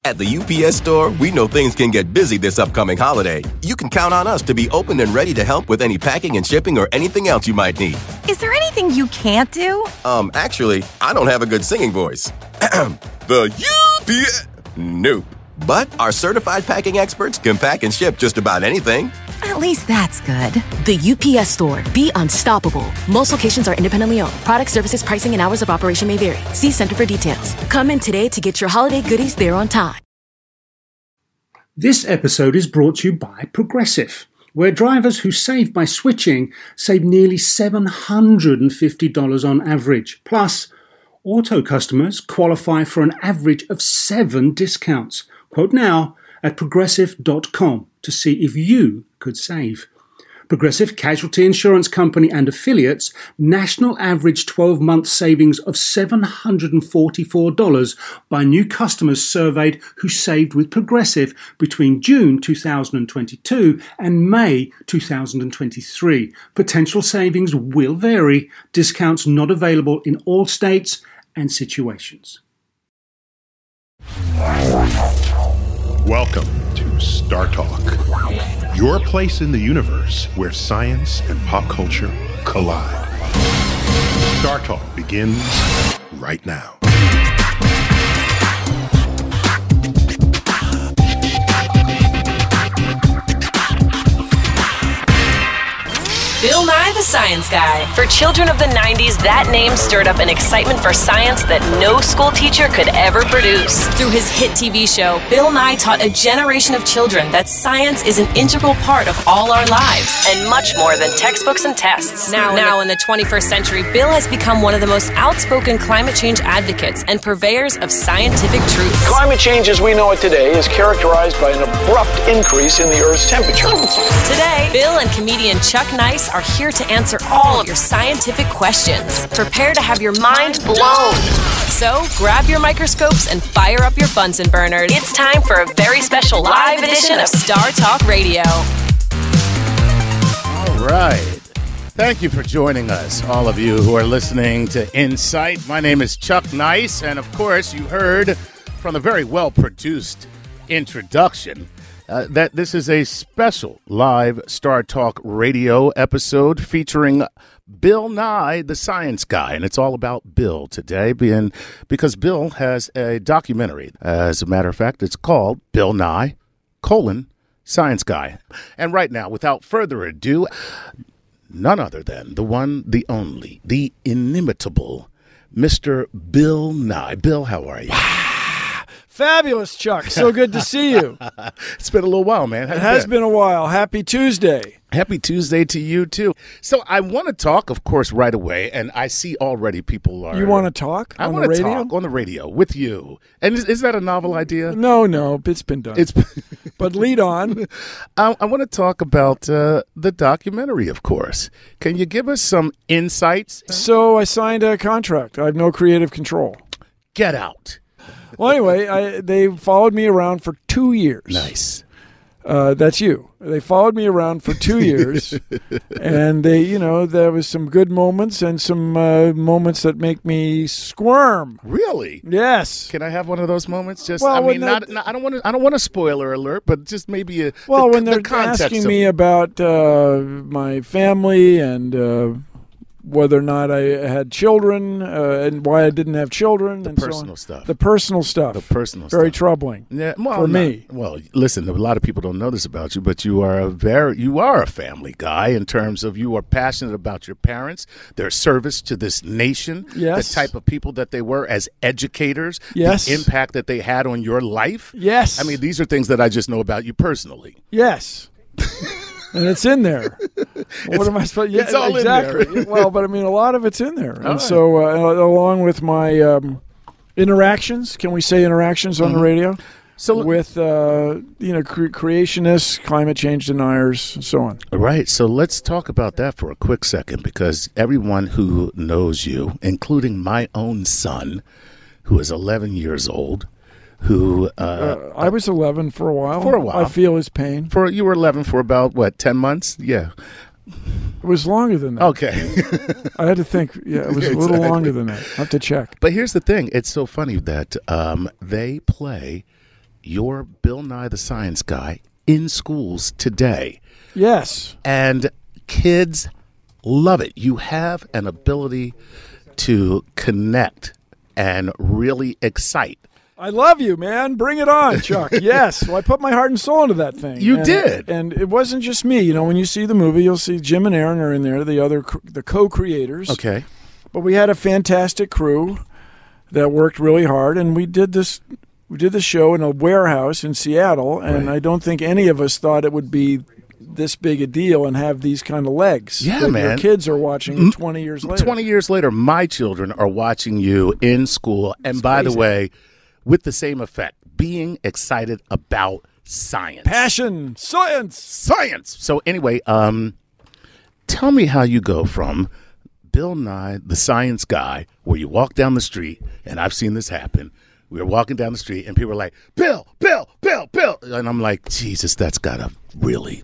At the UPS Store, we know things can get busy this upcoming holiday. You can count on us to be open and ready to help with any packing and shipping or anything else you might need. Is there anything you can't do? Actually, I don't have a good singing voice. The UPS... Nope. But our certified packing experts can pack and ship just about anything. At least that's good. The UPS Store. Be unstoppable. Most locations are independently owned. Product, services, pricing, and hours of operation may vary. See Center for details. Come in today to get your holiday goodies there on time. This episode is brought to you by Progressive, where drivers who save by switching save nearly $750 on average. Plus, auto customers qualify for an average of 7 discounts. Quote now at progressive.com to see if you could save. Progressive Casualty Insurance Company and affiliates, national average 12-month savings of $744 by new customers surveyed who saved with Progressive between June 2022 and May 2023. Potential savings will vary. Discounts not available in all states and situations. Welcome to Star Talk, your place in the universe where science and pop culture collide. Star Talk begins right now. Bill Nye the Science Guy. For children of the 90s, that name stirred up an excitement for science that no school teacher could ever produce. Through his hit TV show, Bill Nye taught a generation of children that science is an integral part of all our lives, and much more than textbooks and tests. Now in the 21st century, Bill has become one of the most outspoken climate change advocates and purveyors of scientific truth. Climate change as we know it today is characterized by an abrupt increase in the Earth's temperature. Today, Bill and comedian Chuck Nice are here to answer all of your scientific questions. Prepare to have your mind blown. So grab your microscopes and fire up your Bunsen burners. It's time for a very special live edition of Star Talk Radio. All right. Thank you for joining us, all of you who are listening to Insight. My name is Chuck Nice, and of course you heard from the very well-produced introduction that this is a special live Star Talk Radio episode featuring Bill Nye, the Science Guy. And it's all about Bill today, because Bill has a documentary. As a matter of fact, it's called Bill Nye, Science Guy. And right now, without further ado, none other than the one, the only, the inimitable Mr. Bill Nye. Bill, how are you? Fabulous, Chuck. So good to see you. It's been a little while, man. It has been a while. Happy Tuesday. Happy Tuesday to you, too. So I want to talk, of course, right away, and I see already people are... You want to talk on the radio? I want to talk on the radio with you. And is that a novel idea? No, it's been done. But lead on. I want to talk about the documentary, of course. Can you give us some insights? So I signed a contract. I have no creative control. Get out. Well, anyway, they followed me around for 2 years. Nice. That's you. They followed me around for 2 years, and there was some good moments and some moments that make me squirm. Really? Yes. Can I have one of those moments? Just, well, I don't want a spoiler alert, but just maybe when they're asking me about my family and whether or not I had children and why I didn't have children. The and personal so on. stuff. The personal stuff. Very troubling. Yeah, for me. Well, listen, a lot of people don't know this about you, but you are a family guy in terms of you are passionate about your parents, their service to this nation, yes. The type of people that they were as educators, yes. The impact that they had on your life. Yes. I mean, these are things that I just know about you personally. Yes. And it's in there. What am I supposed to... Yeah, it's all exactly. in there. Well, but I mean, a lot of it's in there. All and right. so, along with my interactions, can we say interactions on the radio? So with, creationists, climate change deniers, and so on. All right. So let's talk about that for a quick second, because everyone who knows you, including my own son, who is 11 years old, who I was 11 for a while. For a while. I feel his pain. You were 11 for about, 10 months? Yeah. It was longer than that. Okay. I had to think. Yeah, it was a little longer than that. I have to check. But here's the thing. It's so funny that they play you're Bill Nye the Science Guy in schools today. Yes. And kids love it. You have an ability to connect and really excite. I love you, man. Bring it on, Chuck. Yes. Well, I put my heart and soul into that thing. You did. And it wasn't just me. You know, when you see the movie, you'll see Jim and Aaron are in there, the co-creators. Okay. But we had a fantastic crew that worked really hard, and we did this show in a warehouse in Seattle, and Right. I don't think any of us thought it would be this big a deal and have these kind of legs. Yeah, that man. Your kids are watching it 20 years later. 20 years later, my children are watching you in school. And It's by crazy. the way, with the same effect, being excited about science. Passion, science. So anyway, tell me how you go from Bill Nye, the Science Guy, where you walk down the street, and I've seen this happen. We were walking down the street, and people are like, Bill, Bill, Bill, Bill. And I'm like, Jesus, that's got to really...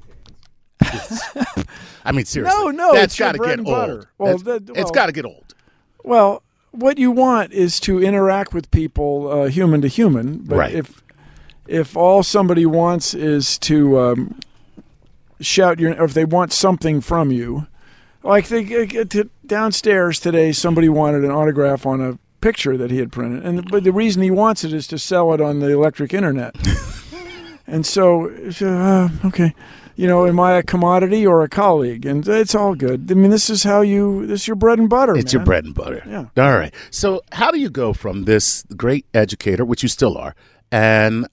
I mean, seriously. No, that's it's your got to bread get and old. butter. Well, It's got to get old. Well, what you want is to interact with people human to human. But Right. if all somebody wants is to shout or if they want something from you, like downstairs today, somebody wanted an autograph on a picture that he had printed, but the reason he wants it is to sell it on the electric internet. And so, okay. You know, am I a commodity or a colleague? And it's all good. I mean, this is your bread and butter. It's man. your bread and butter. Yeah. All right. So how do you go from this great educator, which you still are, and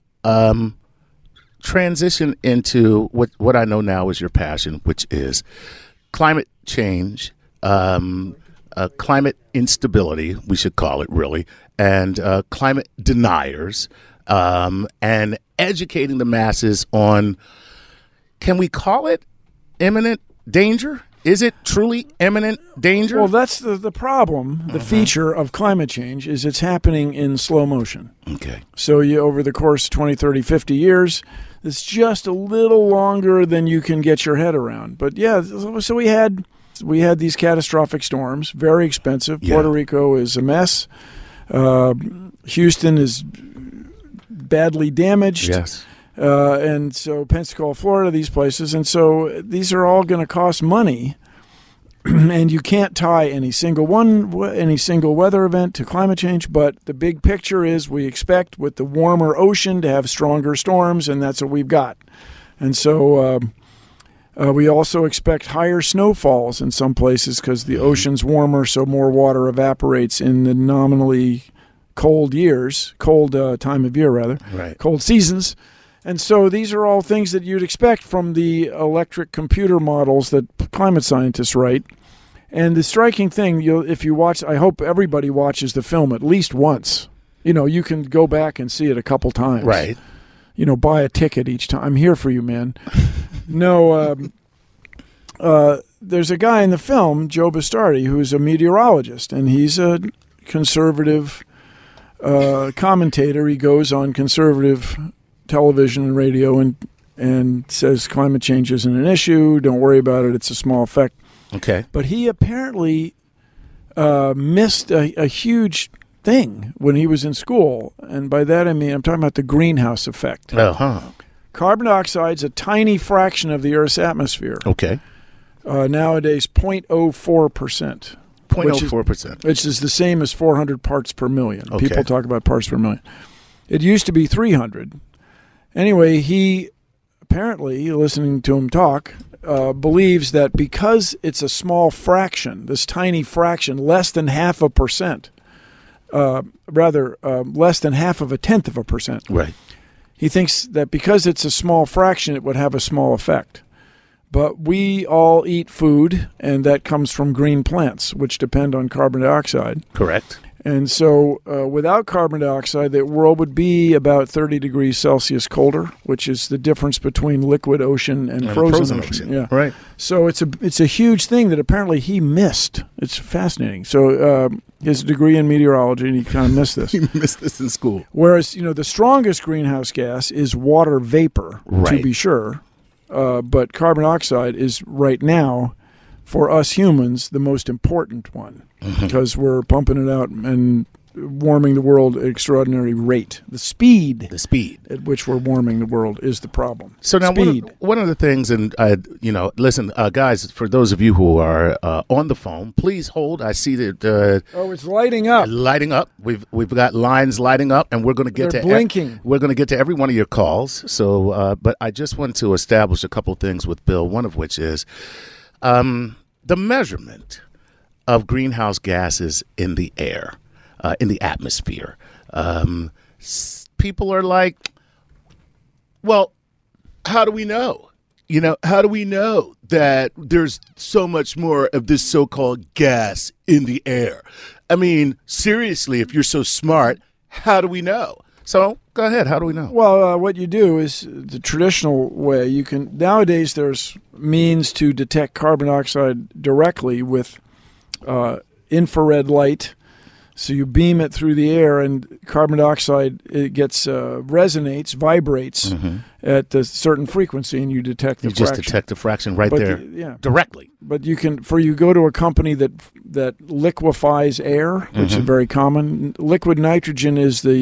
transition into what I know now is your passion, which is climate change, climate instability, we should call it really, and climate deniers, and educating the masses on, can we call it imminent danger? Is it truly imminent danger? Well, that's the problem. The feature of climate change is it's happening in slow motion. Okay. So over the course of 20, 30, 50 years, it's just a little longer than you can get your head around. But yeah, so we had these catastrophic storms, very expensive. Yeah. Puerto Rico is a mess. Houston is badly damaged. Yes. And so Pensacola, Florida, these places. And so these are all going to cost money. And you can't tie any single weather event to climate change. But the big picture is we expect with the warmer ocean to have stronger storms, and that's what we've got. And so we also expect higher snowfalls in some places because the ocean's warmer, so more water evaporates in the nominally cold time of year, rather. Right. Cold seasons. And so these are all things that you'd expect from the electric computer models that climate scientists write. And the striking thing, if you watch, I hope everybody watches the film at least once. You know, you can go back and see it a couple times. Right. You know, buy a ticket each time. I'm here for you, man. No, there's a guy in the film, Joe Bastardi, who's a meteorologist, and he's a conservative commentator. He goes on conservative television and radio and says climate change isn't an issue. Don't worry about it. It's a small effect. Okay. But he apparently missed a huge thing when he was in school. And by that I mean I'm talking about the greenhouse effect. Uh-huh. Carbon dioxide's a tiny fraction of the Earth's atmosphere. Okay. Nowadays, 0.04%. 0.04%. Which is the same as 400 parts per million. Okay. People talk about parts per million. It used to be 300. Anyway, he apparently, listening to him talk, believes that because it's a small fraction, this tiny fraction, less than 0.5%, less than 0.1%. Right. He thinks that because it's a small fraction, it would have a small effect. But we all eat food, and that comes from green plants, which depend on carbon dioxide. Correct. And so without carbon dioxide, the world would be about 30 degrees Celsius colder, which is the difference between liquid ocean and frozen ocean. Yeah. Right. So it's a huge thing that apparently he missed. It's fascinating. So his degree in meteorology, and he kind of missed this. He missed this in school. Whereas, the strongest greenhouse gas is water vapor, Right. to be sure. But carbon dioxide is right now, for us humans, the most important one because we're pumping it out and warming the world at extraordinary rate. The speed at which we're warming the world is the problem. So now one of the things, and listen, guys, for those of you who are on the phone, please hold. I see that. It's lighting up. Lighting up. We've got lines lighting up, and we're going to get They're blinking. We're going to get to every one of your calls. So, but I just want to establish a couple things with Bill. One of which is the measurement of greenhouse gases in the air, in the atmosphere. People are like, well, how do we know? How do we know that there's so much more of this so-called gas in the air? I mean, seriously, if you're so smart, how do we know? So go ahead. How do we know? Well, what you do is the traditional way. Nowadays there's means to detect carbon dioxide directly with infrared light. So you beam it through the air, and carbon dioxide resonates, vibrates at a certain frequency, and you detect the fraction. You just detect the fraction there, directly. But you go to a company that liquefies air, which is very common. Liquid nitrogen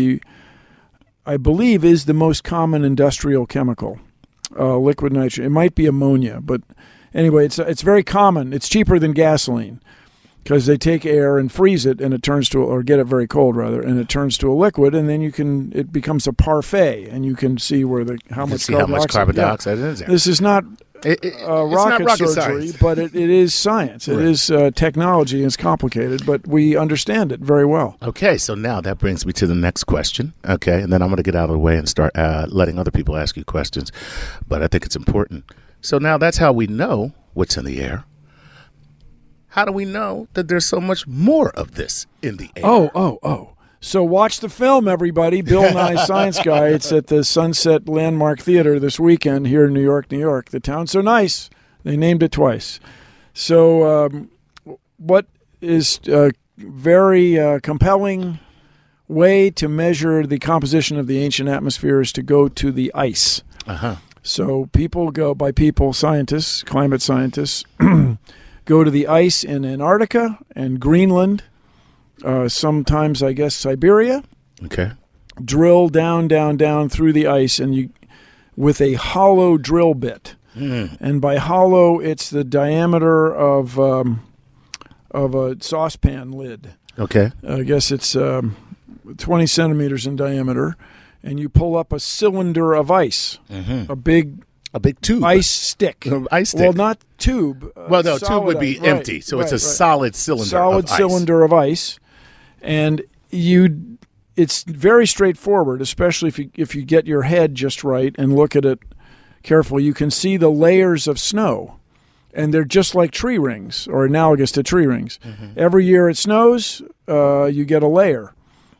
I believe, is the most common industrial chemical. Liquid nitrogen. It might be ammonia, but anyway, it's very common. It's cheaper than gasoline, because they take air and freeze it, and it turns to, or get it very cold rather, and it turns to a liquid, and then it becomes a parfait, and you can see how much carbon dioxide is there. This is not rocket surgery, science. But it is science. It is technology. It's complicated, but we understand it very well. Okay, so now that brings me to the next question. Okay, and then I'm going to get out of the way and start letting other people ask you questions, but I think it's important. So now that's how we know what's in the air. How do we know that there's so much more of this in the air? Oh. So watch the film, everybody. Bill Nye Science Guy. It's at the Sunset Landmark Theater this weekend here in New York, New York. The town's so nice, they named it twice. So what is a very compelling way to measure the composition of the ancient atmosphere is to go to the ice. So scientists, climate scientists, go to the ice in Antarctica and Greenland, sometimes, I guess, Siberia. Okay. Drill down through the ice, and with a hollow drill bit. And by hollow, it's the diameter of a saucepan lid. Okay. I guess it's 20 centimeters in diameter, and you pull up a cylinder of ice, a big tube, ice stick. Well, not tube. Well, no, tube would be empty, so it's a solid cylinder. Solid cylinder of ice, and it's very straightforward, especially if you get your head just right and look at it carefully. You can see the layers of snow, and they're just like tree rings, or analogous to tree rings. Every year it snows, you get a layer.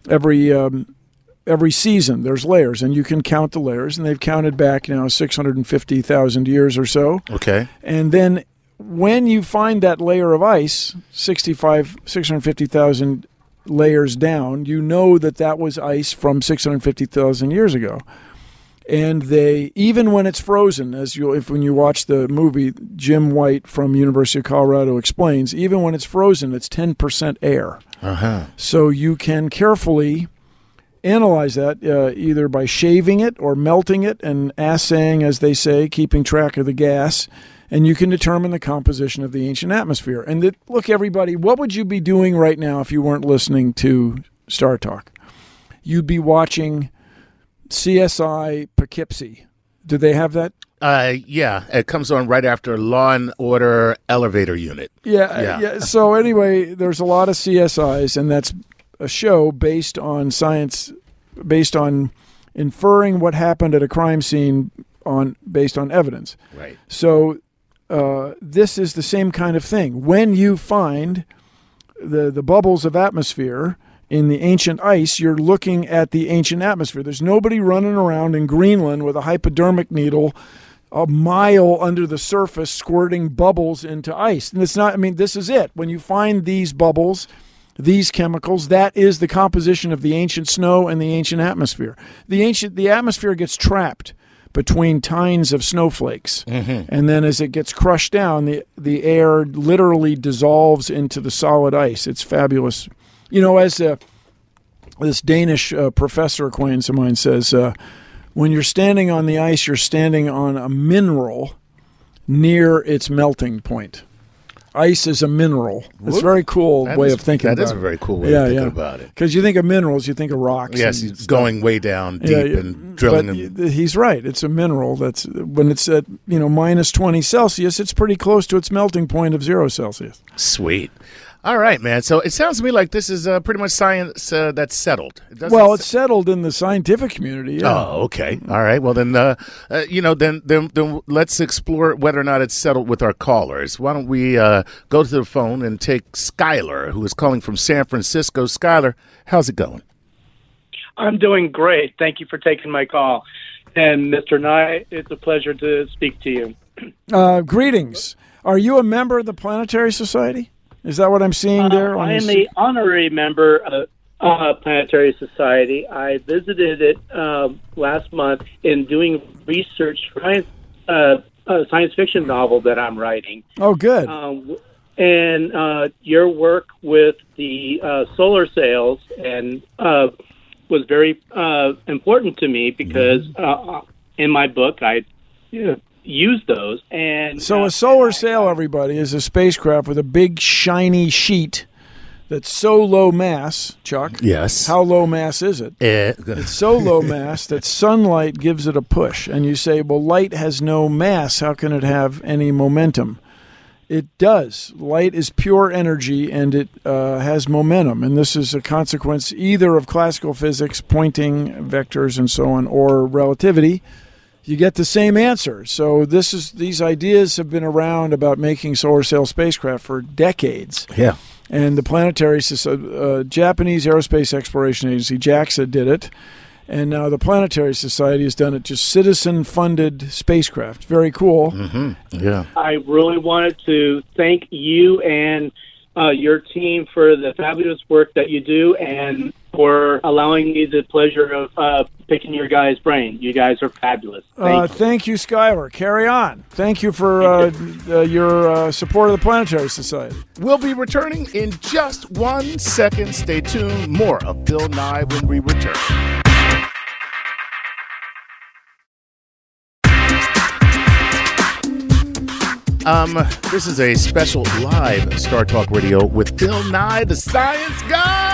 Every season there's layers, and you can count the layers, and they've counted back now 650,000 years or so. Okay. And then when you find that layer of ice, 650,000 layers down, you know that was ice from 650,000 years ago. And even when it's frozen, when you watch the movie, Jim White from University of Colorado explains, even when it's frozen, it's 10% air. So you can carefully analyze that either by shaving it or melting it and assaying, as they say, keeping track of the gas, and you can determine the composition of the ancient atmosphere. And look, everybody, what would you be doing right now if you weren't listening to Star Talk? You'd be watching CSI Poughkeepsie. Do they have that? Yeah, it comes on right after Law and Order Elevator Unit. Yeah. So anyway, there's a lot of CSIs, and that's a show based on science, based on inferring what happened at a crime scene based on evidence. Right. So this is the same kind of thing. When you find the bubbles of atmosphere in the ancient ice, you're looking at the ancient atmosphere. There's nobody running around in Greenland with a hypodermic needle a mile under the surface squirting bubbles into ice. And it's not, this is it. When you find these bubbles, these chemicals, that is the composition of the ancient snow and the ancient atmosphere. The atmosphere gets trapped between tines of snowflakes. And then as it gets crushed down, the air literally dissolves into the solid ice. It's fabulous. this Danish professor acquaintance of mine says, when you're standing on the ice, you're standing on a mineral near its melting point. Ice is a mineral. It's a very cool way of thinking about it. That is a very cool way of thinking about it. Because you think of minerals, you think of rocks. Yes, it's going way down deep and drilling. But he's right. It's a mineral. That's when it's at minus 20 Celsius, it's pretty close to its melting point of 0 Celsius. Sweet. All right, man. So it sounds to me like this is pretty much science that's settled. It's settled in the scientific community. Yeah. Oh, okay. All right. Well, then, then let's explore whether or not it's settled with our callers. Why don't we go to the phone and take Skylar, who is calling from San Francisco. Skylar, how's it going? I'm doing great. Thank you for taking my call. And Mr. Nye, it's a pleasure to speak to you. Greetings. Are you a member of the Planetary Society? Is that what I'm seeing there? I am the honorary member of Planetary Society. I visited it last month in doing research for a science fiction novel that I'm writing. Oh, good. And your work with the solar sails and was very important to me because in my book I use those. And so a solar sail, everybody, is a spacecraft with a big shiny sheet that's so low mass, Chuck. Yes. How low mass is it? It's so low mass that sunlight gives it a push. And you say, well, light has no mass. How can it have any momentum? It does. Light is pure energy, and it has momentum. And this is a consequence either of classical physics, pointing vectors and so on, or relativity. You get the same answer. So these ideas have been around about making solar sail spacecraft for decades. Yeah. And the Planetary Japanese Aerospace Exploration Agency, JAXA, did it. And now the Planetary Society has done it, just citizen-funded spacecraft. Very cool. Mm-hmm. Yeah. I really wanted to thank you and your team for the fabulous work that you do and for allowing me the pleasure of picking your guys' brain. You guys are fabulous. Thank you, Skylar. Carry on. Thank you for your support of the Planetary Society. We'll be returning in just 1 second. Stay tuned. More of Bill Nye when we return. This is a special live Star Talk Radio with Bill Nye, the Science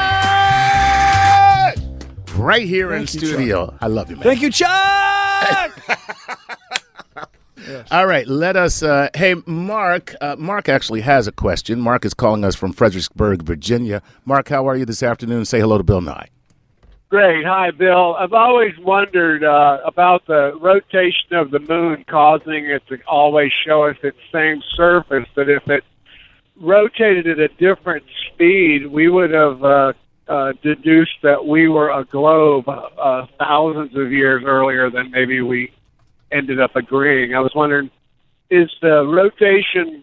Guy, right here in studio. Chuck. I love you, man. Thank you, Chuck! Yes. All right, let us, hey, Mark actually has a question. Mark is calling us from Fredericksburg, Virginia. Mark, how are you this afternoon? Say hello to Bill Nye. Great. Hi, Bill. I've always wondered about the rotation of the moon causing it to always show us its same surface, that if it rotated at a different speed, we would have deduced that we were a globe thousands of years earlier than maybe we ended up agreeing. I was wondering, is the rotation...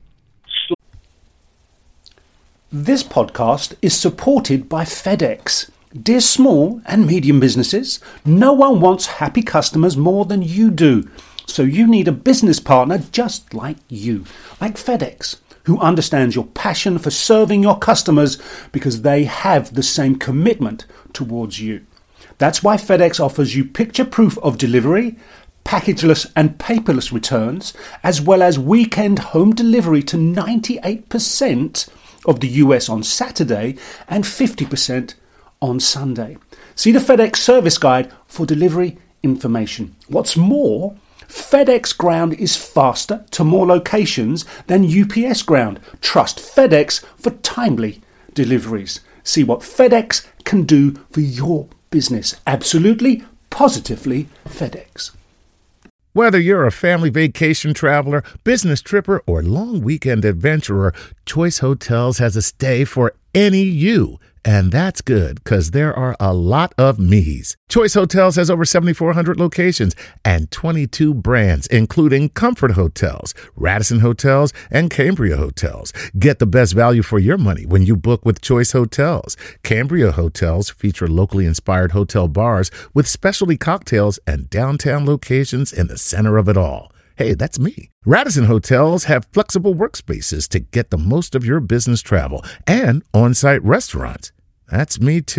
This podcast is supported by FedEx. Dear small and medium businesses, no one wants happy customers more than you do. So you need a business partner just like you, like FedEx, who understands your passion for serving your customers because they have the same commitment towards you. That's why FedEx offers you picture proof of delivery, packageless and paperless returns, as well as weekend home delivery to 98% of the US on Saturday and 50% on Sunday. See the FedEx service guide for delivery information. What's more, FedEx Ground is faster to more locations than UPS Ground. Trust FedEx for timely deliveries. See what FedEx can do for your business. Absolutely, positively FedEx. Whether you're a family vacation traveler, business tripper, or long weekend adventurer, Choice Hotels has a stay for any you. And that's good, because there are a lot of me's. Choice Hotels has over 7,400 locations and 22 brands, including Comfort Hotels, Radisson Hotels, and Cambria Hotels. Get the best value for your money when you book with Choice Hotels. Cambria Hotels feature locally inspired hotel bars with specialty cocktails and downtown locations in the center of it all. Hey, that's me. Radisson Hotels have flexible workspaces to get the most of your business travel and on-site restaurants. That's me too.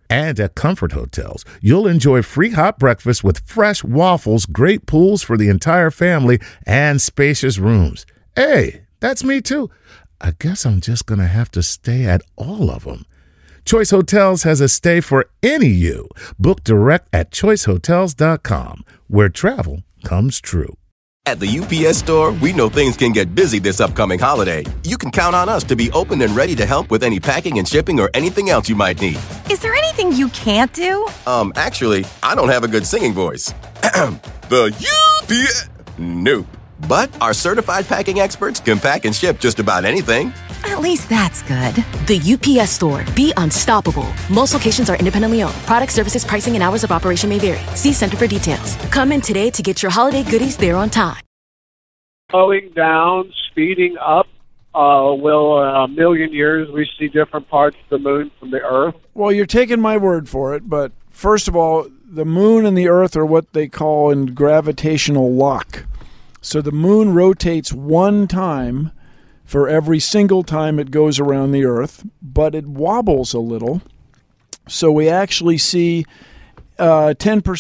And at Comfort Hotels, you'll enjoy free hot breakfast with fresh waffles, great pools for the entire family, and spacious rooms. Hey, that's me too. I guess I'm just going to have to stay at all of them. Choice Hotels has a stay for any you. Book direct at choicehotels.com, where travel comes true. At the UPS Store, we know things can get busy this upcoming holiday. You can count on us to be open and ready to help with any packing and shipping or anything else you might need. Is there anything you can't do? Actually, I don't have a good singing voice. The UPS... Nope. But our certified packing experts can pack and ship just about anything. At least that's good. The UPS Store. Be unstoppable. Most locations are independently owned. Product, services, pricing, and hours of operation may vary. See Center for details. Come in today to get your holiday goodies there on time. Slowing down, speeding up. Will in a million years we see different parts of the moon from the Earth? Well, you're taking my word for it, but first of all, the moon and the Earth are what they call in gravitational lock. So the moon rotates one time for every single time it goes around the Earth, but it wobbles a little. So we actually see 10%,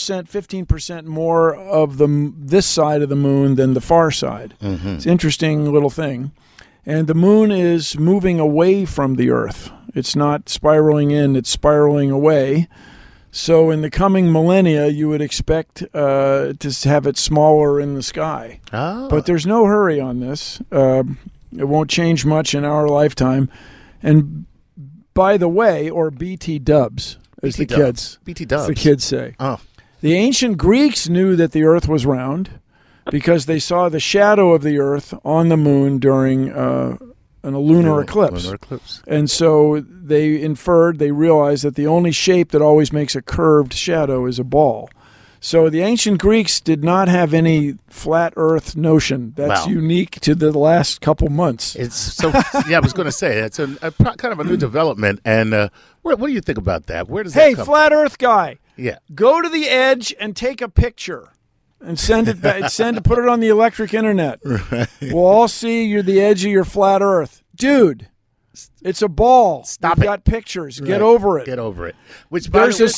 15% more of this side of the moon than the far side. Mm-hmm. It's an interesting little thing. And the moon is moving away from the Earth. It's not spiraling in, it's spiraling away. So in the coming millennia, you would expect to have it smaller in the sky. Oh. But there's no hurry on this. It won't change much in our lifetime. And by the way, or BT dubs, as the kids say. Oh. The ancient Greeks knew that the Earth was round because they saw the shadow of the Earth on the moon during a lunar eclipse. And so they realized that the only shape that always makes a curved shadow is a ball. So the ancient Greeks did not have any flat Earth notion. That's unique to the last couple months. It's so. Yeah, I was going to say it's a kind of a new development. And what do you think about that? Where does that come? Hey, flat Earth guy. Yeah. Go to the edge and take a picture and send it back. Put it on the electric internet. Right. We'll all see you're the edge of your flat Earth, dude. It's a ball. Stop You've it. got pictures. Right. Get over it. Get over it. Which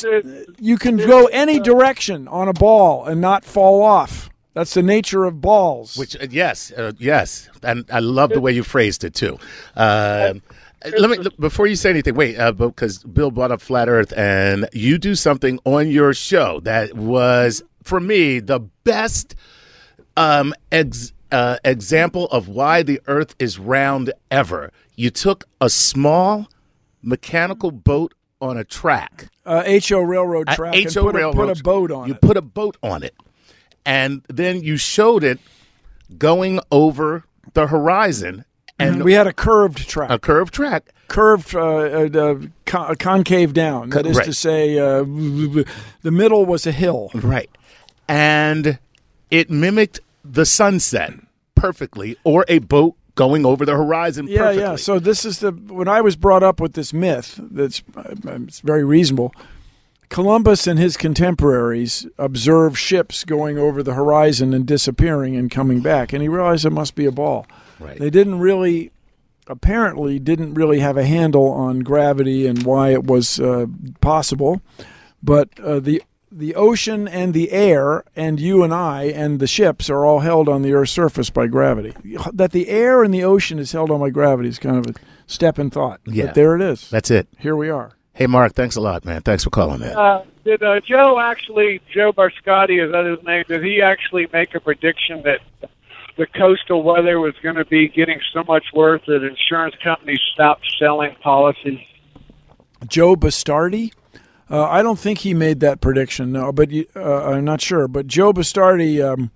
you can go any direction on a ball and not fall off. That's the nature of balls. Which yes, and I love the way you phrased it too. Before you say anything, wait, because Bill brought up flat Earth, and you do something on your show that was, for me, the best example of why the Earth is round ever. You took a small mechanical boat on a track. HO railroad track. And put a boat on it. You put a boat on it. And then you showed it going over the horizon. And we had a curved track. A curved track. Curved, concave down. That is to say, the middle was a hill. Right. And it mimicked the sunset perfectly, or a boat going over the horizon perfectly. Yeah. So this is when I was brought up with this myth, it's very reasonable. Columbus and his contemporaries observed ships going over the horizon and disappearing and coming back, and he realized it must be a ball. Right. They apparently didn't really have a handle on gravity and why it was possible, but the ocean and the air and you and I and the ships are all held on the Earth's surface by gravity. That the air and the ocean is held on by gravity is kind of a step in thought. Yeah. But there it is. That's it. Here we are. Hey, Mark, thanks a lot, man. Thanks for calling in. Did Joe Barscotti, is that his name, did he actually make a prediction that the coastal weather was going to be getting so much worse that insurance companies stopped selling policies? Joe Bastardi? I don't think he made that prediction, no, but I'm not sure. But Joe Bastardi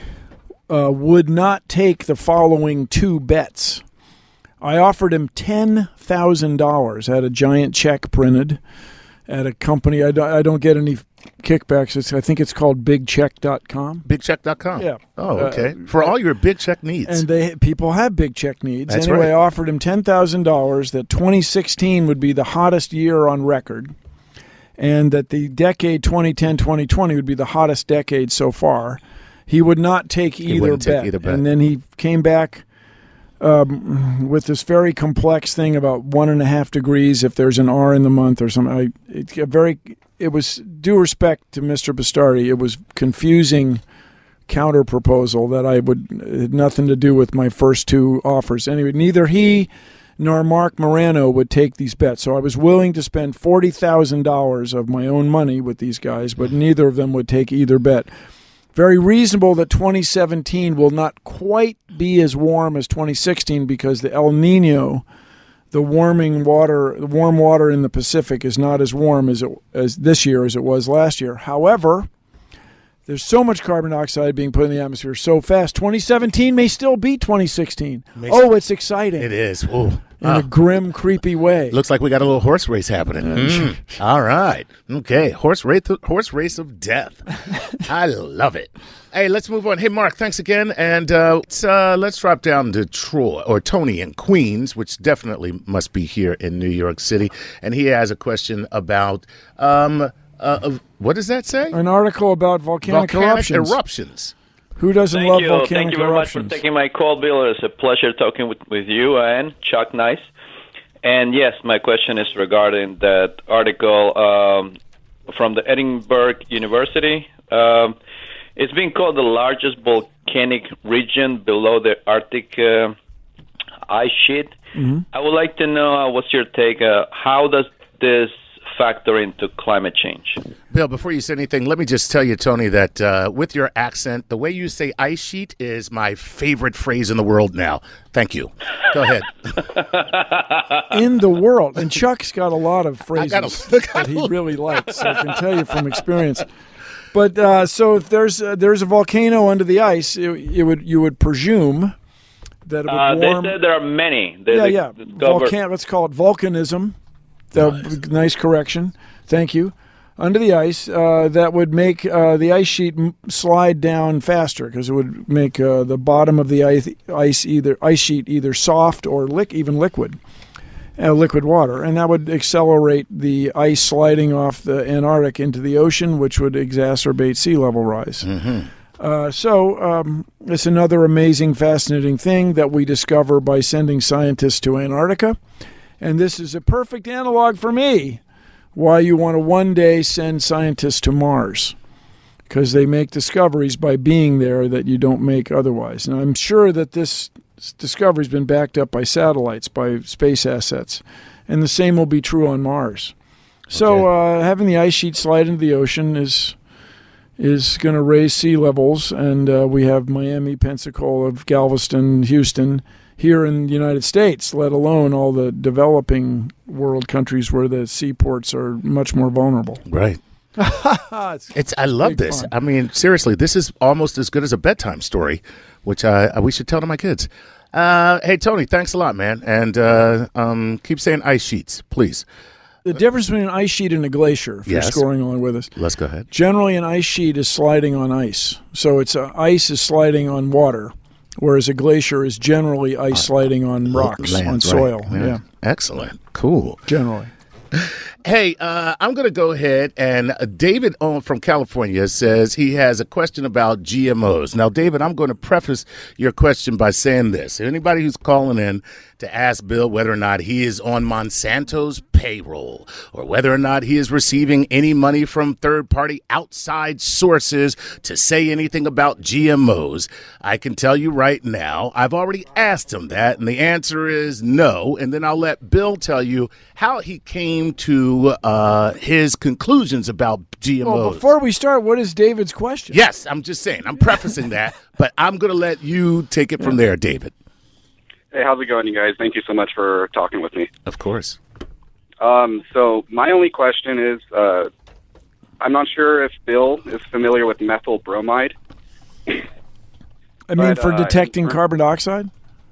would not take the following two bets. I offered him $10,000. I had a giant check printed at a company. I don't get any kickbacks. I think it's called BigCheck.com. BigCheck.com? Yeah. Oh, okay. For all your big check needs. And people have big check needs. That's anyway, right. I offered him $10,000 that 2016 would be the hottest year on record, and that the decade 2010-2020 would be the hottest decade so far. He would not take either bet. Either bet. And then he came back with this very complex thing about 1.5 degrees if there's an R in the month or something. It was, due respect to Mr. Bastardi, it was confusing counter proposal that had nothing to do with my first two offers. Anyway, neither he nor Mark Morano would take these bets. So I was willing to spend $40,000 of my own money with these guys, but neither of them would take either bet. Very reasonable that 2017 will not quite be as warm as 2016 because the El Nino, the warm water in the Pacific is not as warm as this year as it was last year. However, there's so much carbon dioxide being put in the atmosphere so fast. 2017 may still be 2016. It's exciting. It is. Ooh. In a grim, creepy way. Looks like we got a little horse race happening. All right. Okay. Horse race of death. I love it. Hey, let's move on. Hey, Mark, thanks again. And let's drop down to Troy, or Tony in Queens, which definitely must be here in New York City. And he has a question about, what does that say? An article about volcanic eruptions. Who doesn't love volcanic eruptions? Thank you very much for taking my call, Bill. It's a pleasure talking with you and Chuck Nice. And yes, my question is regarding that article from the Edinburgh University. It's being called the largest volcanic region below the Arctic ice sheet. Mm-hmm. I would like to know what's your take. How does this factor into climate change? Bill, before you say anything, let me just tell you, Tony, that with your accent, the way you say ice sheet is my favorite phrase in the world now. Thank you. Go ahead. In the world. And Chuck's got a lot of phrases that he really likes. I can tell you from experience. But so if there's a volcano under the ice, you would presume that it would warm. They said there are many. Let's call it volcanism. Nice correction. Thank you. Under the ice, that would make the ice sheet slide down faster because it would make the bottom of the ice sheet either soft or even liquid water, and that would accelerate the ice sliding off the Antarctic into the ocean, which would exacerbate sea level rise. Mm-hmm. So it's another amazing, fascinating thing that we discover by sending scientists to Antarctica. And this is a perfect analog for me why you want to one day send scientists to Mars, because they make discoveries by being there that you don't make otherwise. And I'm sure that this discovery has been backed up by satellites, by space assets, and the same will be true on Mars. So having the ice sheet slide into the ocean is going to raise sea levels, and we have Miami, Pensacola, Galveston, Houston here in the United States, let alone all the developing world countries where the seaports are much more vulnerable. Right. I love this. Fun. I mean, seriously, this is almost as good as a bedtime story, which we should tell to my kids. Hey, Tony, thanks a lot, man. And keep saying ice sheets, please. The difference between an ice sheet and a glacier, if you're scoring along with us. Let's go ahead. Generally, an ice sheet is sliding on ice. So ice is sliding on water, whereas a glacier is generally ice sliding on rocks, on soil. Right. Yeah. Excellent. Cool. Generally. Hey, I'm going to go ahead, and David from California says he has a question about GMOs. Now, David, I'm going to preface your question by saying this. Anybody who's calling in to ask Bill whether or not he is on Monsanto's payroll or whether or not he is receiving any money from third-party outside sources to say anything about GMOs, I can tell you right now, I've already asked him that, and the answer is no. And then I'll let Bill tell you how he came to his conclusions about GMOs. Well, before we start, what is David's question? Yes, I'm just saying. I'm prefacing that, but I'm going to let you take it from there, David. Hey, how's it going, you guys? Thank you so much for talking with me. Of course. So my only question is, I'm not sure if Bill is familiar with methyl bromide. For detecting carbon dioxide?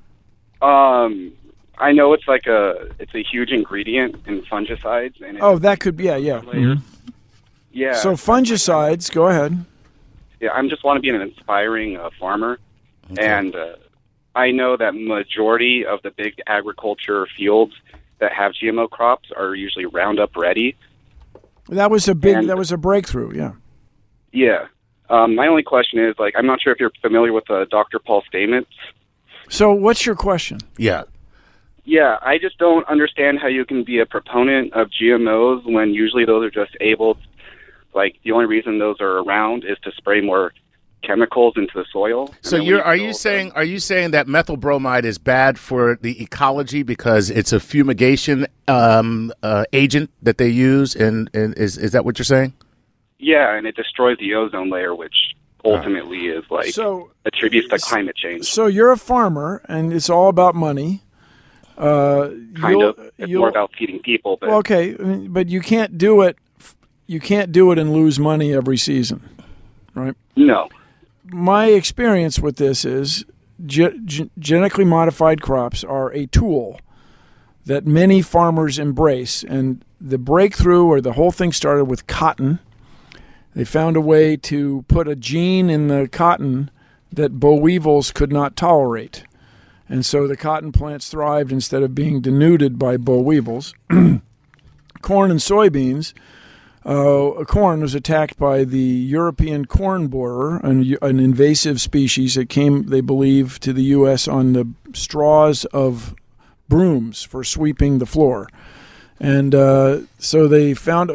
I know it's it's a huge ingredient in fungicides. And that could be, yeah. Mm-hmm. Yeah. So fungicides, go ahead. Yeah, I just want to be an inspiring farmer. Okay. And I know that majority of the big agriculture fields that have GMO crops are usually Roundup ready. That was a breakthrough, yeah. Yeah. My only question is, I'm not sure if you're familiar with Dr. Paul Stamets. So what's your question? Yeah. Yeah, I just don't understand how you can be a proponent of GMOs when usually those are just able, like the only reason those are around is to spray more chemicals into the soil. So are you saying that methyl bromide is bad for the ecology because it's a fumigation agent that they use, and is that what you're saying? Yeah, and it destroys the ozone layer, which ultimately is attributes to climate change. So you're a farmer, and it's all about money. Kind of. It's more about feeding people. But okay, but you can't do it. You can't do it and lose money every season, right? No. My experience with this is genetically modified crops are a tool that many farmers embrace, and the breakthrough or the whole thing started with cotton. They found a way to put a gene in the cotton that boll weevils could not tolerate. And so the cotton plants thrived instead of being denuded by boll weevils. Corn and soybeans. Corn was attacked by the European corn borer, an invasive species that came, they believe, to the U.S. on the straws of brooms for sweeping the floor. And so they found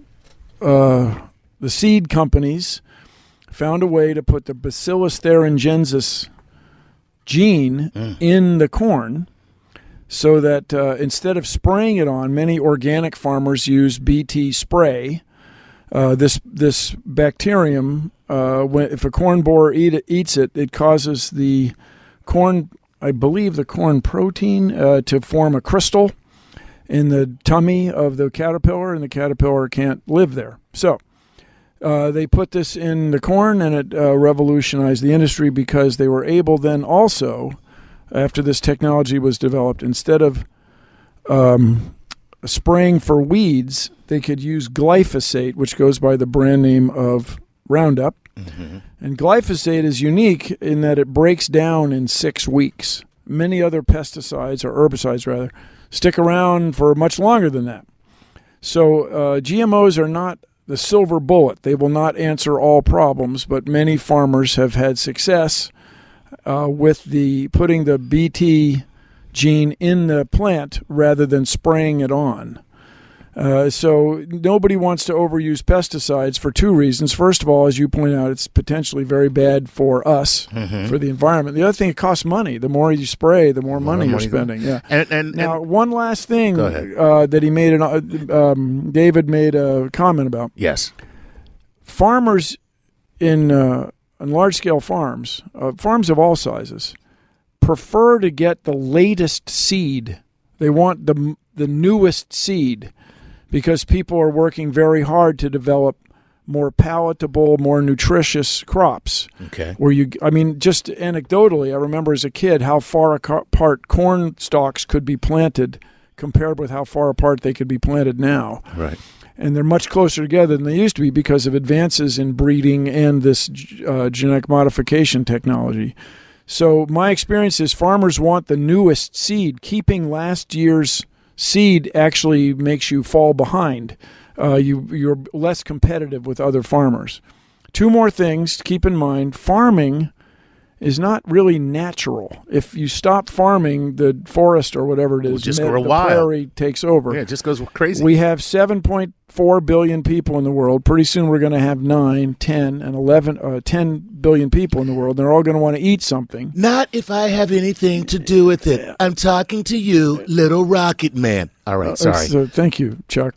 the seed companies found a way to put the Bacillus thuringiensis gene in the corn so that instead of spraying it on, many organic farmers use BT spray. This bacterium, if a corn borer eats it, it causes the corn, I believe the corn protein, to form a crystal in the tummy of the caterpillar, and the caterpillar can't live there. So they put this in the corn, and it revolutionized the industry because they were able then also, after this technology was developed, instead of spraying for weeds, they could use glyphosate, which goes by the brand name of Roundup. Mm-hmm. And glyphosate is unique in that it breaks down in 6 weeks. Many other pesticides, or herbicides rather, stick around for much longer than that. So GMOs are not the silver bullet. They will not answer all problems, but many farmers have had success with putting the BT gene in the plant rather than spraying it on. So nobody wants to overuse pesticides for 2 reasons. First of all, as you point out, it's potentially very bad for us, for the environment. The other thing, it costs money. The more you spray, the more money you're spending. Yeah. And now, one last thing that he made, David made a comment about. Yes. Farmers in large-scale farms, farms of all sizes, prefer to get the latest seed. They want the newest seed, because people are working very hard to develop more palatable, more nutritious crops. Okay. Just anecdotally, I remember as a kid how far apart corn stalks could be planted compared with how far apart they could be planted now. Right. And they're much closer together than they used to be because of advances in breeding and this genetic modification technology. So my experience is farmers want the newest seed. Keeping last year's seed actually makes you fall behind. You're less competitive with other farmers. 2 more things to keep in mind. Farming is not really natural. If you stop farming, the forest or whatever it is, the prairie takes over. Yeah, it just goes crazy. We have 7.4 billion people in the world. Pretty soon we're going to have 9, 10, and 10 billion people in the world. They're all going to want to eat something. Not if I have anything to do with it. I'm talking to you, little rocket man. All right, sorry. Thank you, Chuck,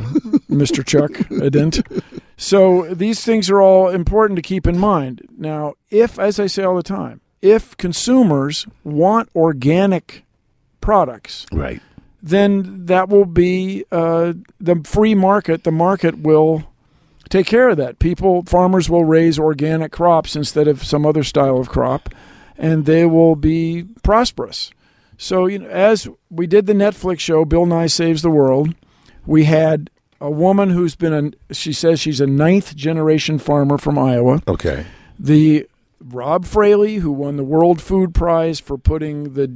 Mr. Chuck Adent. So these things are all important to keep in mind. Now, as I say all the time, if consumers want organic products, right, then that will be the free market. The market will take care of that. Farmers will raise organic crops instead of some other style of crop, and they will be prosperous. So, as we did the Netflix show, Bill Nye Saves the World, we had a woman who's she says she's a 9th-generation farmer from Iowa. Okay. The Rob Fraley, who won the World Food Prize for putting the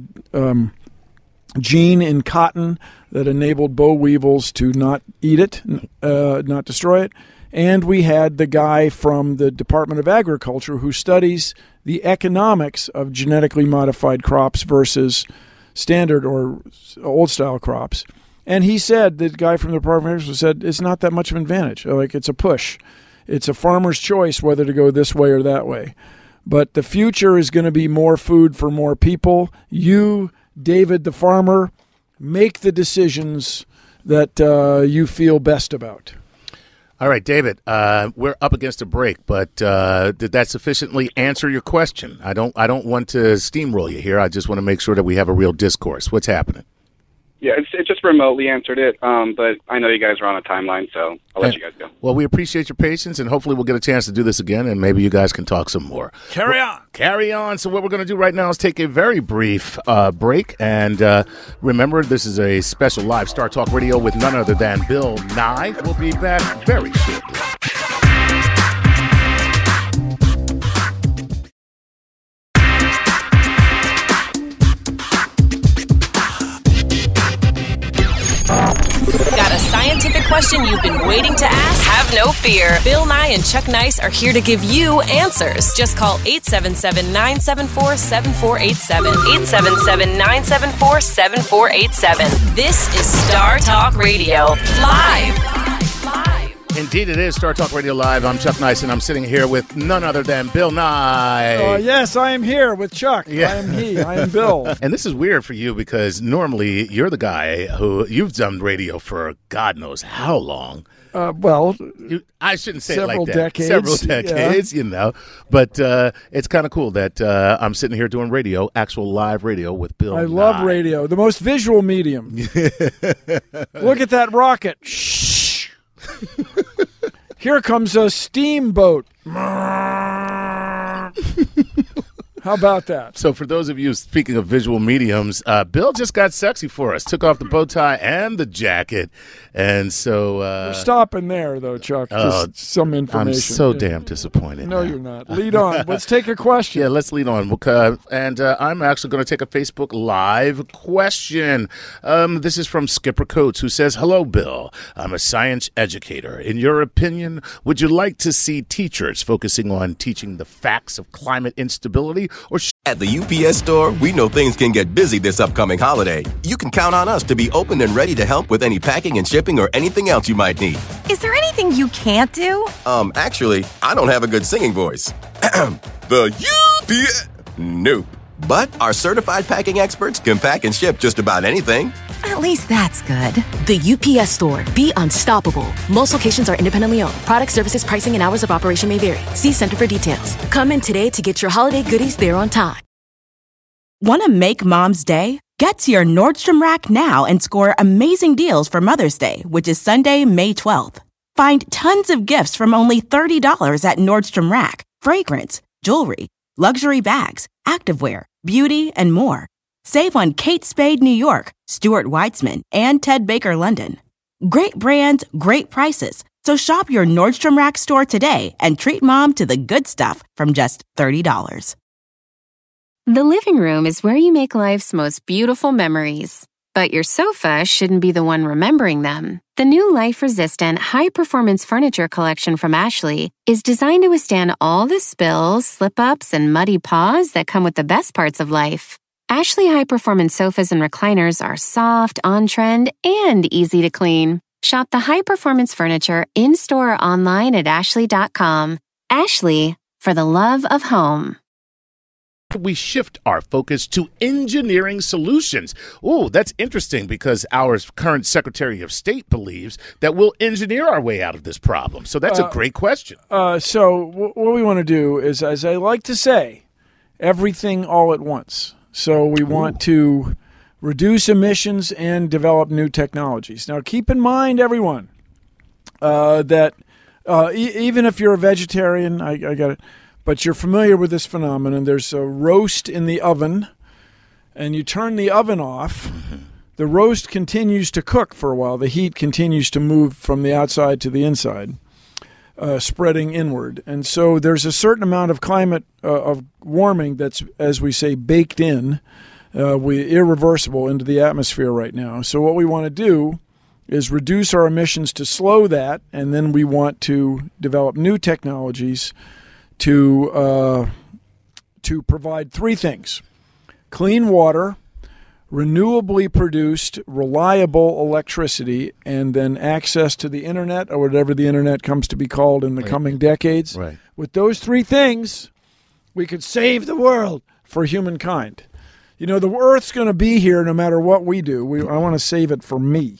gene in cotton that enabled boll weevils to not eat it, not destroy it. And we had the guy from the Department of Agriculture who studies the economics of genetically modified crops versus standard or old-style crops. And he said, the guy from the Department of Agriculture said, it's not that much of an advantage. Like, it's a push. It's a farmer's choice whether to go this way or that way. But the future is going to be more food for more people. You, David the farmer, make the decisions that you feel best about. All right, David, we're up against a break, but did that sufficiently answer your question? I don't want to steamroll you here. I just want to make sure that we have a real discourse. What's happening? Yeah, it just remotely answered it, but I know you guys are on a timeline, so I'll let you guys go. Well, we appreciate your patience, and hopefully we'll get a chance to do this again, and maybe you guys can talk some more. Carry on. Carry on. So what we're going to do right now is take a very brief break, and remember, this is a special live Star Talk Radio with none other than Bill Nye. We'll be back very shortly. Got a scientific question you've been waiting to ask? Have no fear. Bill Nye and Chuck Nice are here to give you answers. Just call 877-974-7487. 877-974-7487. This is Star Talk Radio, live. Indeed, it is Star Talk Radio Live. I'm Chuck Nice, and I'm sitting here with none other than Bill Nye. Yes, I am here with Chuck. Yeah. I am he. I am Bill. And this is weird for you because normally you're the guy who you've done radio for God knows how long. I shouldn't say several it like that. decades. Several decades, you know. But it's kind of cool that I'm sitting here doing radio, actual live radio with Bill. I love radio, the most visual medium. Look at that rocket. Shh. Here comes a steamboat. How about that? So for those of you speaking of visual mediums, Bill just got sexy for us. Took off the bow tie and the jacket. And so... We're stopping there, though, Chuck. Just some information. I'm so damn disappointed. No, you're not. Lead on. Let's take a question. Yeah, let's lead on. And I'm actually going to take a Facebook Live question. This is from Skipper Coates, who says, "Hello, Bill. I'm a science educator. In your opinion, would you like to see teachers focusing on teaching the facts of climate instability? At the UPS Store, we know things can get busy this upcoming holiday. You can count on us to be open and ready to help with any packing and shipping or anything else you might need. Is there anything you can't do? Actually, I don't have a good singing voice. The UPS... Nope. But our certified packing experts can pack and ship just about anything. At least that's good. The UPS Store. Be unstoppable. Most locations are independently owned. Product, services, pricing, and hours of operation may vary. See Center for details. Come in today to get your holiday goodies there on time. Want to make Mom's Day? Get to your Nordstrom Rack now and score amazing deals for Mother's Day, which is Sunday, May 12th. Find tons of gifts from only $30 at Nordstrom Rack. Fragrance, jewelry, luxury bags, activewear, beauty, and more. Save on Kate Spade New York, Stuart Weitzman, and Ted Baker London. Great brands, great prices. So shop your Nordstrom Rack store today and treat Mom to the good stuff from just $30. The living room is where you make life's most beautiful memories. But your sofa shouldn't be the one remembering them. The new life-resistant, high-performance furniture collection from Ashley is designed to withstand all the spills, slip-ups, and muddy paws that come with the best parts of life. Ashley high-performance sofas and recliners are soft, on-trend, and easy to clean. Shop the high-performance furniture in-store or online at ashley.com. Ashley, for the love of home. We shift our focus to engineering solutions. Oh, that's interesting because our current Secretary of State believes that we'll engineer our way out of this problem. So that's a great question. So what we want to do is, as I like to say, everything all at once. So we want to reduce emissions and develop new technologies. Now, keep in mind, everyone, that even if you're a vegetarian, I got it, but you're familiar with this phenomenon. There's a roast in the oven, and you turn the oven off. The roast continues to cook for a while. The heat continues to move from the outside to the inside, spreading inward. And so there's a certain amount of climate of warming that's, as we say, baked in, irreversible into the atmosphere right now. So what we want to do is reduce our emissions to slow that, and then we want to develop new technologies to provide three things: clean water, renewably produced, reliable electricity, and then access to the internet, or whatever the internet comes to be called in the coming decades. Right. With those three things, we could save the world for humankind. You know, the Earth's going to be here no matter what we do. I want to save it for me.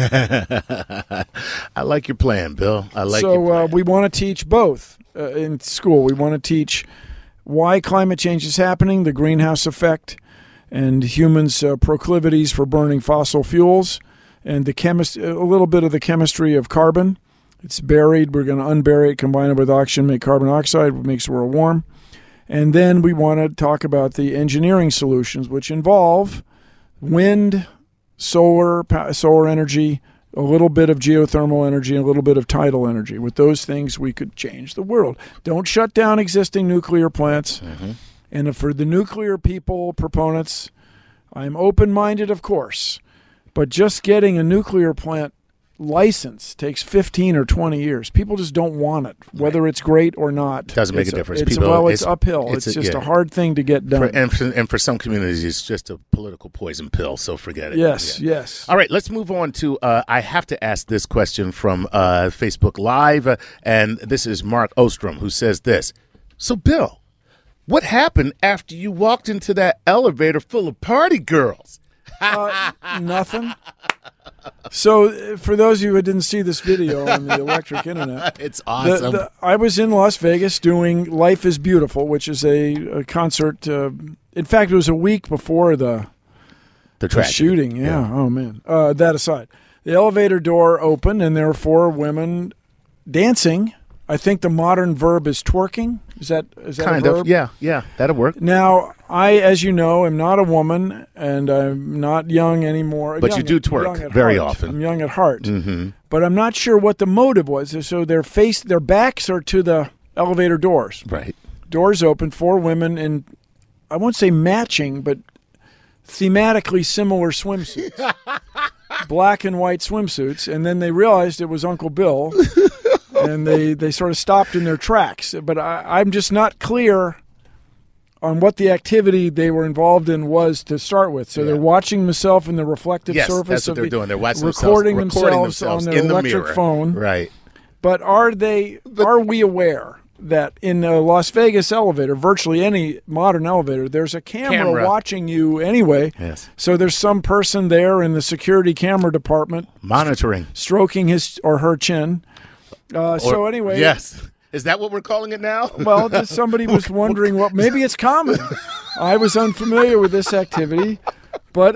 I like your plan, Bill. I like your plan. So we want to teach both in school. We want to teach why climate change is happening, the greenhouse effect, and humans' proclivities for burning fossil fuels, and a little bit of the chemistry of carbon. It's buried. We're going to unbury it, combine it with oxygen, make carbon oxide, which makes the world warm. And then we want to talk about the engineering solutions, which involve wind, solar energy, a little bit of geothermal energy, and a little bit of tidal energy. With those things, we could change the world. Don't shut down existing nuclear plants. Mm-hmm. And for the nuclear people, proponents, I'm open-minded, of course. But just getting a nuclear plant license takes 15 or 20 years. People just don't want it, whether it's great or not. Doesn't make a difference. It's uphill. It's just a hard thing to get done. And for some communities, it's just a political poison pill, so forget it. Yes. All right, let's move on to, I have to ask this question from Facebook Live, and this is Mark Ostrom, who says this. So, Bill, what happened after you walked into that elevator full of party girls? Nothing. So, for those of you who didn't see this video on the electric internet, it's awesome. I was in Las Vegas doing Life is Beautiful, which is a concert. In fact, it was a week before the shooting. Yeah. Oh, man. That aside, the elevator door opened, and there were four women dancing. I think the modern verb is twerking. Is that kind a verb? of? Yeah, that'll work. Now, I, as you know, am not a woman, and I'm not young anymore. But you do twerk very often. I'm young at heart. Mm-hmm. But I'm not sure what the motive was. So their backs are to the elevator doors. Right. Doors open, four women in, I won't say matching, but thematically similar swimsuits. Black and white swimsuits. And then they realized it was Uncle Bill. And they sort of stopped in their tracks. But I'm just not clear on what the activity they were involved in was to start with. So they're watching themselves in the reflective surface that's what of they're doing. They're watching recording themselves on their in the electric mirror. phone. Right. But are we aware that in a Las Vegas elevator, virtually any modern elevator, there's a camera watching you anyway. Yes. So there's some person there in the security camera department monitoring, stroking his or her chin. So anyway, yes, is that what we're calling it now? Well, somebody was wondering what. Maybe it's common. I was unfamiliar with this activity, but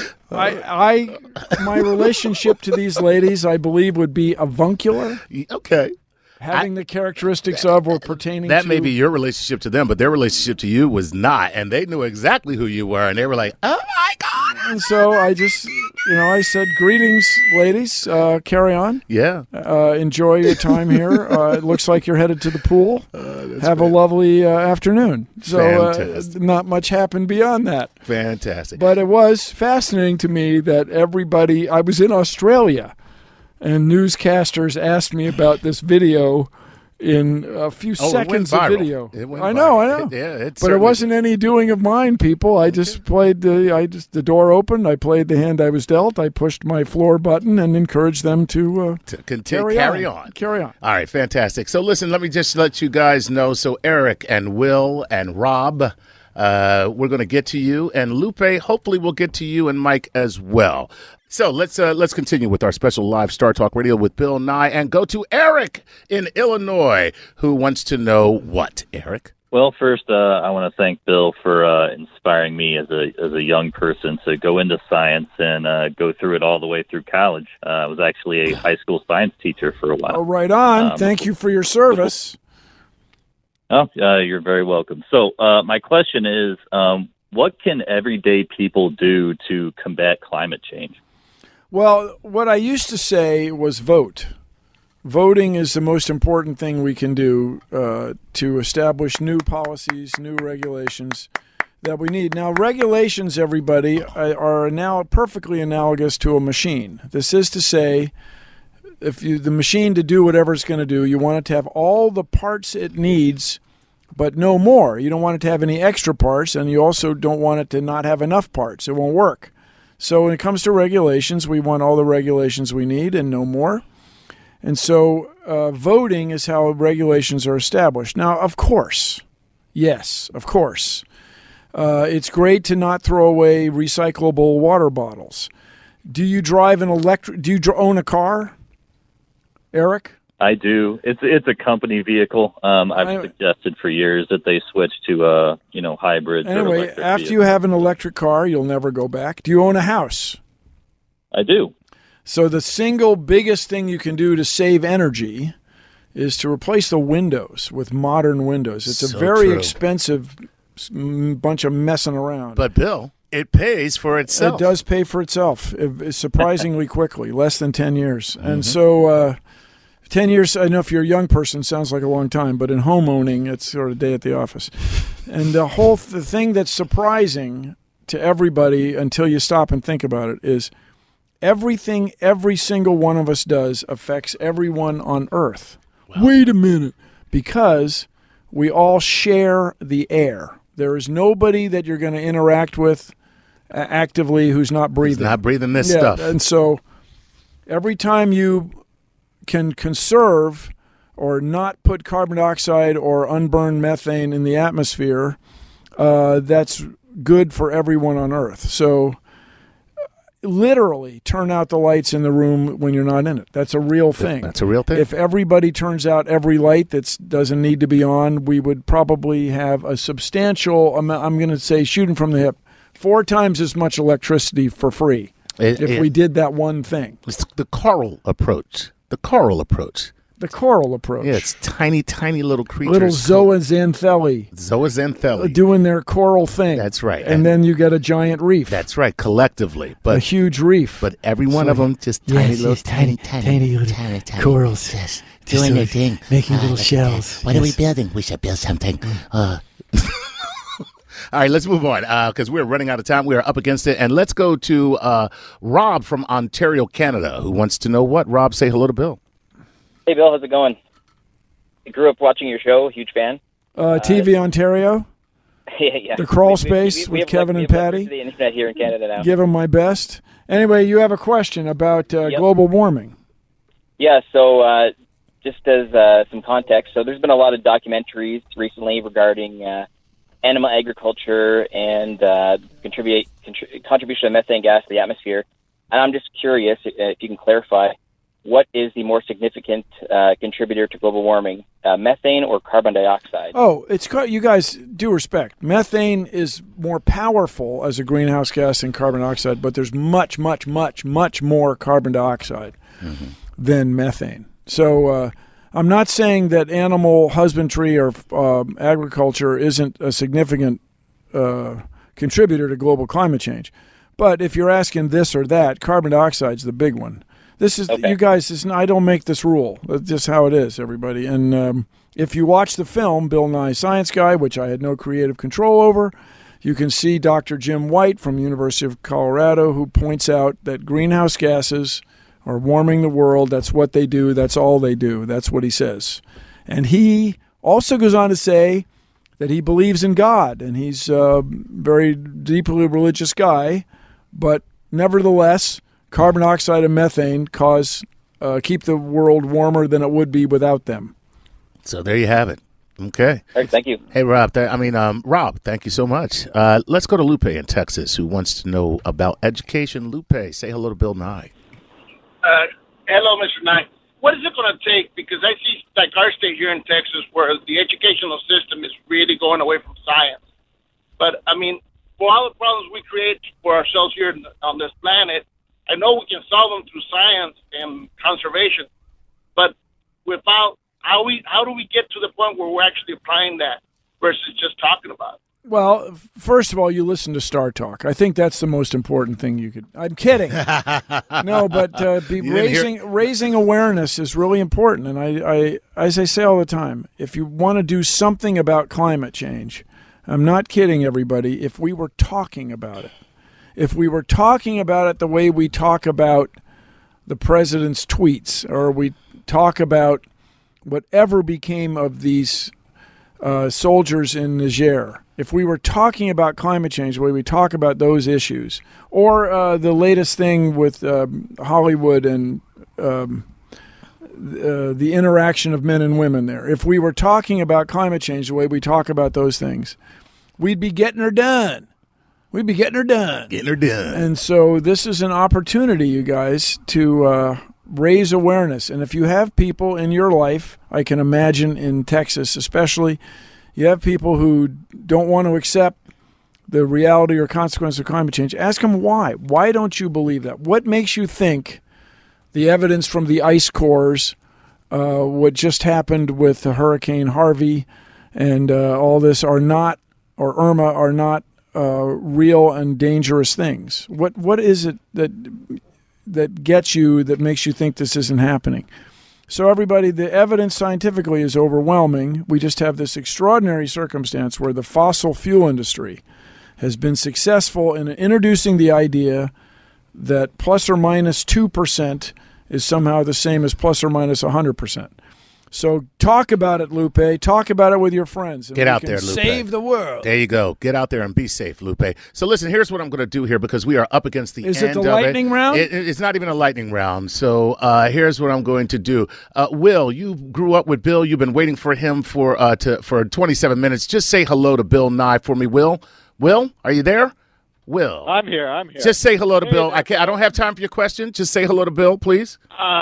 my relationship to these ladies, I believe, would be avuncular. Okay. Having the characteristics of or pertaining that to. may be your relationship to them, but their relationship to you was not, and they knew exactly who you were, and they were like, "Oh my God!" And so I just, I said, "Greetings, ladies. Carry on. Yeah. Enjoy your time here. It looks like you're headed to the pool. Have a lovely afternoon." So not much happened beyond that. Fantastic. But it was fascinating to me that everybody. I was in Australia. And newscasters asked me about this video in a few seconds of video. I know. But it wasn't any doing of mine, people. I just played the door opened. I played the hand I was dealt. I pushed my floor button and encouraged them to carry on. All right, fantastic. So listen, let me just let you guys know. So Eric and Will and Rob, we're going to get to you, and Lupe, hopefully we'll get to you and Mike as well. So let's continue with our special live Star Talk Radio with Bill Nye and go to Eric in Illinois, who wants to know what, Eric? Well, first, I want to thank Bill for inspiring me as a young person to go into science and go through it all the way through college. I was actually a high school science teacher for a while. Oh, right on. Thank you for your service. Oh, you're very welcome. So my question is, what can everyday people do to combat climate change? Well, what I used to say was vote. Voting is the most important thing we can do to establish new policies, new regulations that we need. Now, regulations, everybody, are now perfectly analogous to a machine. This is to say, if the machine to do whatever it's going to do, you want it to have all the parts it needs, but no more. You don't want it to have any extra parts, and you also don't want it to not have enough parts. It won't work. So when it comes to regulations, we want all the regulations we need and no more. And so voting is how regulations are established. Now, of course, yes, of course, it's great to not throw away recyclable water bottles. Do you drive an do you own a car, Eric? I do. It's a company vehicle. I've suggested for years that they switch to hybrids. Anyway, after you have an electric car, you'll never go back. Do you own a house? I do. So the single biggest thing you can do to save energy is to replace the windows with modern windows. It's a very expensive bunch of messing around. But Bill, it pays for itself. It does pay for itself surprisingly quickly, less than 10 years. Mm-hmm. And so 10 years, I know if you're a young person, sounds like a long time, but in home owning, it's sort of a day at the office. And the thing that's surprising to everybody until you stop and think about it is everything every single one of us does affects everyone on Earth. Wow. Wait a minute. Because we all share the air. There is nobody that you're going to interact with actively who's not breathing. Who's not breathing this stuff. And so every time you can conserve or not put carbon dioxide or unburned methane in the atmosphere, that's good for everyone on Earth. So literally turn out the lights in the room when you're not in it. That's a real thing. That's a real thing. If everybody turns out every light that doesn't need to be on, we would probably have a substantial amount, I'm going to say shooting from the hip, 4 times as much electricity for free if we did that one thing. It's the coral approach. The coral approach. The coral approach. Yeah, it's tiny, tiny little creatures. Little zooxanthellae. Zooxanthellae. Doing their coral thing. That's right. And then you get a giant reef. That's right, collectively. But a huge reef. But every one of them just tiny little corals. Yes, doing their thing. Making little shells. What are we building? We should build something. All right, let's move on because we're running out of time. We are up against it. And let's go to Rob from Ontario, Canada, who wants to know what. Rob, say hello to Bill. Hey, Bill, how's it going? I grew up watching your show, huge fan. TV Ontario? Yeah. The Crawl Space with Kevin and Patty? The internet here in Canada now. Give them my best. Anyway, you have a question about global warming. Yeah, so just as some context, so there's been a lot of documentaries recently regarding animal agriculture and contribution of methane gas to the atmosphere. And I'm just curious if you can clarify, what is the more significant contributor to global warming, methane or carbon dioxide? Oh, you guys do respect. Methane is more powerful as a greenhouse gas than carbon dioxide, but there's much, much, much, much more carbon dioxide than methane. So I'm not saying that animal husbandry or agriculture isn't a significant contributor to global climate change. But if you're asking this or that, carbon dioxide is the big one. This is you guys. I don't make this rule. That's just how it is, everybody. And if you watch the film Bill Nye Science Guy, which I had no creative control over, you can see Dr. Jim White from the University of Colorado, who points out that greenhouse gases are warming the world. That's what they do. That's all they do. That's what he says. And he also goes on to say that he believes in God, and he's a very deeply religious guy, but nevertheless, carbon dioxide and methane keep the world warmer than it would be without them. So there you have it. Okay. All right, thank you. Hey, Rob. Rob, thank you so much. Let's go to Lupe in Texas, who wants to know about education. Lupe, say hello to Bill Nye. Hello, Mr. Nye. What is it going to take? Because I see, like our state here in Texas, where the educational system is really going away from science. But, for all the problems we create for ourselves here on this planet, I know we can solve them through science and conservation, but without how do we get to the point where we're actually applying that versus just talking about it? Well, first of all, you listen to Star Talk. I think that's the most important thing you could. I'm kidding. No, but raising awareness is really important. And I, as I say all the time, if you want to do something about climate change, I'm not kidding, everybody, if we were talking about it. If we were talking about it the way we talk about the president's tweets, or we talk about whatever became of these soldiers in Niger, if we were talking about climate change the way we talk about those issues, or the latest thing with Hollywood and the interaction of men and women there, if we were talking about climate change the way we talk about those things, we'd be getting her done. We'd be getting her done. Getting her done. And so this is an opportunity, you guys, to raise awareness. And if you have people in your life, I can imagine in Texas especially, you have people who don't want to accept the reality or consequence of climate change, ask them why. Why don't you believe that? What makes you think the evidence from the ice cores, what just happened with the Hurricane Harvey and all this are not, or Irma, are not real and dangerous things? What is it that gets you, that makes you think this isn't happening? So everybody, the evidence scientifically is overwhelming. We just have this extraordinary circumstance where the fossil fuel industry has been successful in introducing the idea that plus or minus 2% is somehow the same as plus or minus 100%. So talk about it, Lupe. Talk about it with your friends. Get out there, Lupe. Save the world. There you go. Get out there and be safe, Lupe. So listen, here's what I'm going to do here because we are up against the end of it. Is it the lightning round? It's not even a lightning round. So here's what I'm going to do. Will, you grew up with Bill. You've been waiting for him for 27 minutes. Just say hello to Bill Nye for me, Will. Will, are you there? Will. I'm here. Just say hello to Bill. I don't have time for your question. Just say hello to Bill, please.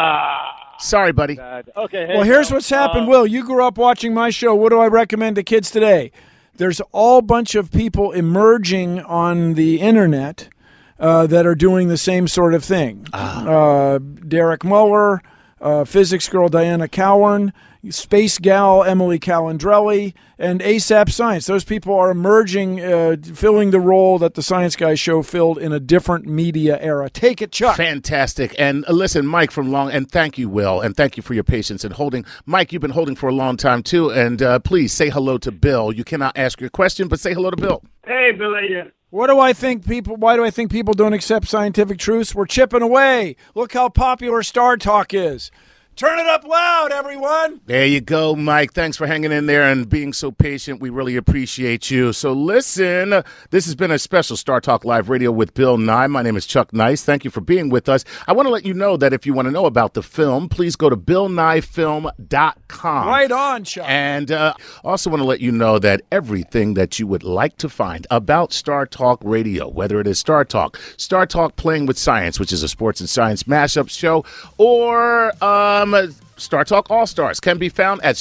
Sorry, buddy. Okay. Hey, well, here's what's happened, Will. You grew up watching my show. What do I recommend to kids today? There's all bunch of people emerging on the internet that are doing the same sort of thing. Derek Muller, physics girl Diana Cowan, space gal Emily Calandrelli, and ASAP Science. Those people are emerging, filling the role that the Science Guy show filled in a different media era. Take it, Chuck. Fantastic. And listen, Mike from and thank you, Will, and thank you for your patience and holding. Mike, you've been holding for a long time, too, and please say hello to Bill. You cannot ask your question, but say hello to Bill. Hey, Bill. Why do I think people don't accept scientific truths? We're chipping away. Look how popular Star Talk is. Turn it up loud, everyone. There you go, Mike. Thanks for hanging in there and being so patient. We really appreciate you. So listen, this has been a special Star Talk Live Radio with Bill Nye. My name is Chuck Nice. Thank you for being with us. I want to let you know that if you want to know about the film, please go to BillNyeFilm.com. Right on, Chuck. And also want to let you know that everything that you would like to find about Star Talk Radio, whether it is Star Talk Playing with Science, which is a sports and science mashup show, or Star Talk All-Stars, can be found at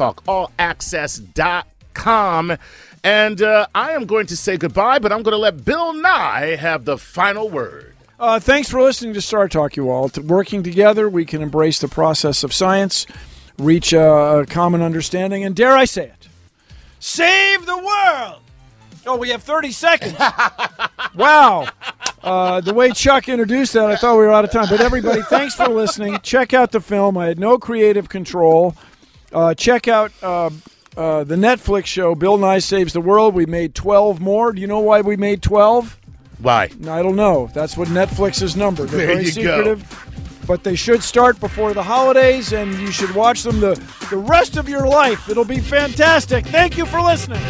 StarTalkAllAccess.com. And I am going to say goodbye, but I'm going to let Bill Nye have the final word. Thanks for listening to Star Talk, you all. Working together, we can embrace the process of science, reach a common understanding, and dare I say it, save the world! Oh, we have 30 seconds. Wow. The way Chuck introduced that, I thought we were out of time. But everybody, thanks for listening. Check out the film. I had no creative control. Check out the Netflix show, Bill Nye Saves the World. We made 12 more. Do you know why we made 12? Why? I don't know. That's what Netflix's number. They're there very you secretive. Go. But they should start before the holidays, and you should watch them the rest of your life. It'll be fantastic. Thank you for listening.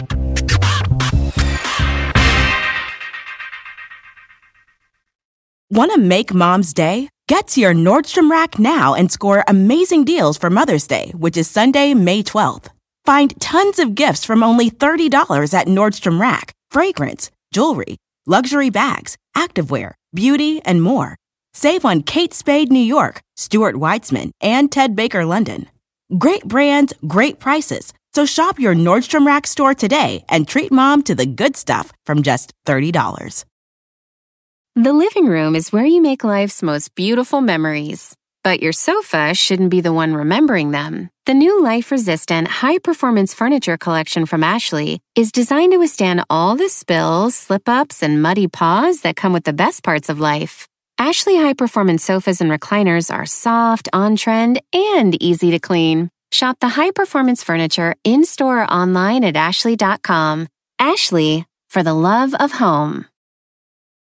Want to make Mom's Day? Get to your Nordstrom Rack now and score amazing deals for Mother's Day, which is Sunday, May 12th. Find tons of gifts from only $30 at Nordstrom Rack. Fragrance, jewelry, luxury bags, activewear, beauty, and more. Save on Kate Spade New York, Stuart Weitzman, and Ted Baker London. Great brands, great prices. So shop your Nordstrom Rack store today and treat Mom to the good stuff from just $30. The living room is where you make life's most beautiful memories. But your sofa shouldn't be the one remembering them. The new life-resistant, high-performance furniture collection from Ashley is designed to withstand all the spills, slip-ups, and muddy paws that come with the best parts of life. Ashley high-performance sofas and recliners are soft, on-trend, and easy to clean. Shop the high-performance furniture in-store or online at ashley.com. Ashley, for the love of home.